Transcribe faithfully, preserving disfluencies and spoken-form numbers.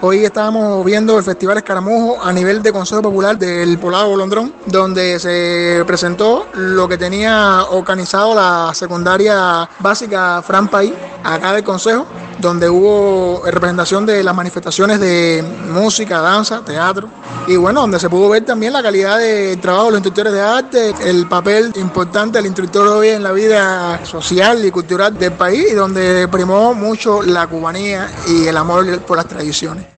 Hoy estábamos viendo el Festival Escaramujo a nivel de Consejo Popular del Poblado Bolondrón, donde se presentó lo que tenía organizado la secundaria básica Fran País, acá del Consejo, donde hubo representación de las manifestaciones de música, danza, teatro, y bueno, donde se pudo ver también la calidad del trabajo de los instructores de arte, el papel importante del instructor hoy en la vida social y cultural del país, y donde primó mucho la cubanía y el amor por las tradiciones.